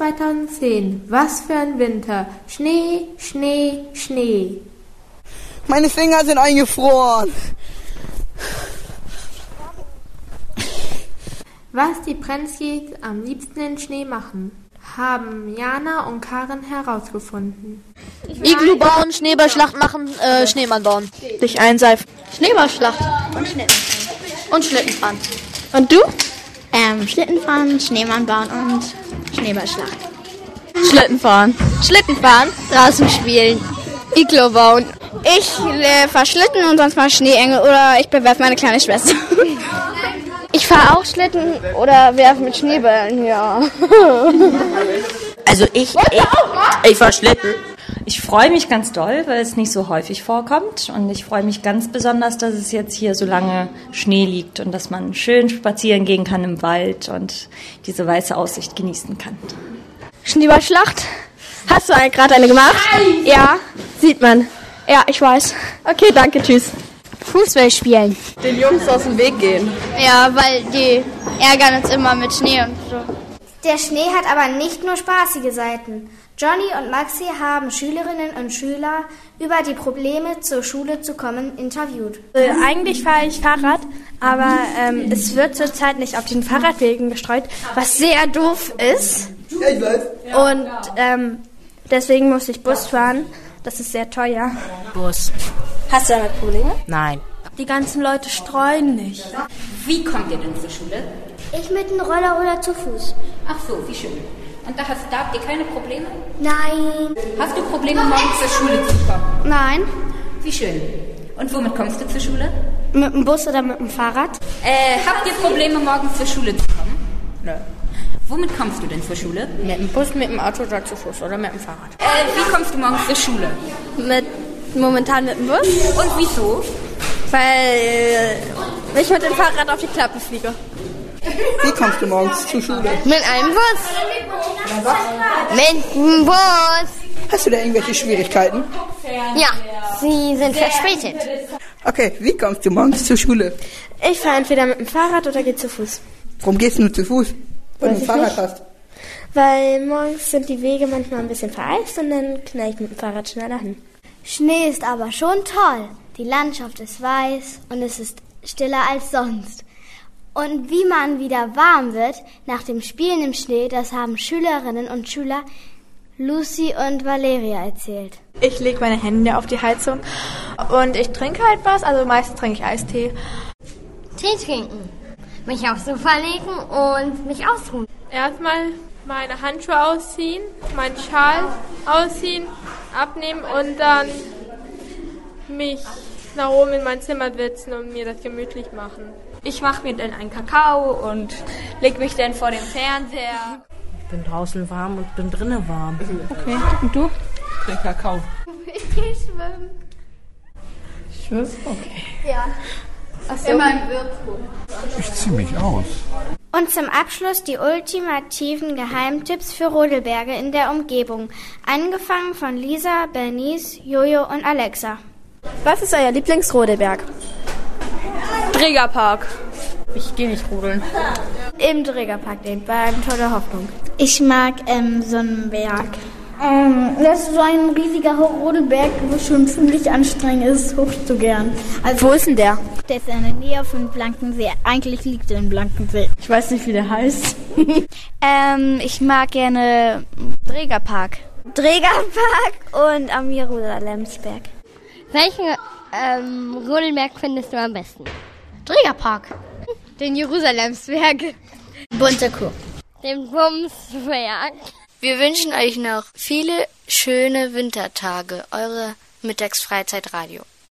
2010. Was für ein Winter. Schnee, Schnee, Schnee. Meine Finger sind eingefroren. Was die Prenzkis am liebsten in Schnee machen, haben Jana und Karin herausgefunden. Iglu bauen, Schneeballschlacht machen, Schneemann bauen. Dich einseifen. Schneeballschlacht und Schlitten fahren. Und du? Schlitten fahren, Schneemann bauen und Schneeballschlacht. Schlitten fahren. Draußen spielen. Iglu bauen. Ich fahre Schlitten und sonst mal Schneeengel oder ich bewerfe meine kleine Schwester. Ich fahre auch Schlitten oder werfe mit Schneeballen, ja. Also ich fahre Schlitten. Ich freue mich ganz doll, weil es nicht so häufig vorkommt. Und ich freue mich ganz besonders, dass es jetzt hier so lange Schnee liegt und dass man schön spazieren gehen kann im Wald und diese weiße Aussicht genießen kann. Schneeballschlacht. Hast du gerade eine gemacht? Nein. Ja, sieht man. Ja, ich weiß. Okay, danke, tschüss. Fußball spielen. Den Jungs aus dem Weg gehen. Ja, weil die ärgern uns immer mit Schnee und so. Der Schnee hat aber nicht nur spaßige Seiten. Johnny und Maxi haben Schülerinnen und Schüler über die Probleme, zur Schule zu kommen, interviewt. Eigentlich fahre ich Fahrrad, aber es wird zurzeit nicht auf den Fahrradwegen gestreut, was sehr doof ist. Ja, ich weiß. Und deswegen muss ich Bus fahren. Das ist sehr teuer. Bus. Hast du damit Probleme? Nein. Die ganzen Leute streuen nicht. Wie kommt ihr denn zur Schule? Ich mit dem Roller oder zu Fuß. Ach so, wie schön. Und da habt ihr keine Probleme? Nein. Hast du Probleme, morgens zur Schule zu kommen? Nein. Wie schön. Und womit kommst du zur Schule? Mit dem Bus oder mit dem Fahrrad? Habt ihr Probleme, morgens zur Schule zu kommen? Nö. Womit kommst du denn zur Schule? Mit dem Bus, mit dem Auto oder zu Fuß oder mit dem Fahrrad. Wie kommst du morgens zur Schule? Momentan mit dem Bus. Und wieso? Weil ich mit dem Fahrrad auf die Klappe fliege. Wie kommst du morgens zur Schule? Mit einem Bus. Mit dem Bus. Hast du da irgendwelche Schwierigkeiten? Ja, sie sind verspätet. Okay, wie kommst du morgens zur Schule? Ich fahre entweder mit dem Fahrrad oder gehe zu Fuß. Warum gehst du nur zu Fuß, wenn du ein Fahrrad hast? Weil morgens sind die Wege manchmal ein bisschen vereist und dann knall ich mit dem Fahrrad schneller hin. Schnee ist aber schon toll. Die Landschaft ist weiß und es ist stiller als sonst. Und wie man wieder warm wird nach dem Spielen im Schnee, das haben Schülerinnen und Schüler Lucy und Valeria erzählt. Ich lege meine Hände auf die Heizung und ich trinke halt was, also meistens trinke ich Eistee. Tee trinken, mich aufs Sofa legen und mich ausruhen. Erstmal meine Handschuhe ausziehen, meinen Schal ausziehen, abnehmen und dann mich nach oben in mein Zimmer setzen und mir das gemütlich machen. Ich mache mir dann einen Kakao und leg mich dann vor dem Fernseher. Ich bin draußen warm und bin drinnen warm. Okay, und du? Ich trinke Kakao. Ich gehe schwimmen. Schwimmen? Okay. Ja. Achso. Immer im Whirlpool. Ich ziehe mich aus. Und zum Abschluss die ultimativen Geheimtipps für Rodelberge in der Umgebung. Angefangen von Lisa, Bernice, Jojo und Alexa. Was ist euer Lieblingsrodelberg? Trägerpark. Ich gehe nicht rodeln. Im Trägerpark, den beim Tor der Hoffnung. Ich mag so einen Berg. Das ist so ein riesiger Rodelberg, wo schon ziemlich anstrengend ist, hochzugehen. Also, wo ist denn der? Der ist in der Nähe von Blankensee. Eigentlich liegt er in Blankensee. Ich weiß nicht, wie der heißt. Ich mag gerne Trägerpark. Trägerpark und am Jerusalemsberg. Welchen Rodelberg findest du am besten? Trägerpark. Den Jerusalemsberg. Bunte Kuh. Den Bumsberg. Wir wünschen euch noch viele schöne Wintertage. Eure Mittagsfreizeitradio.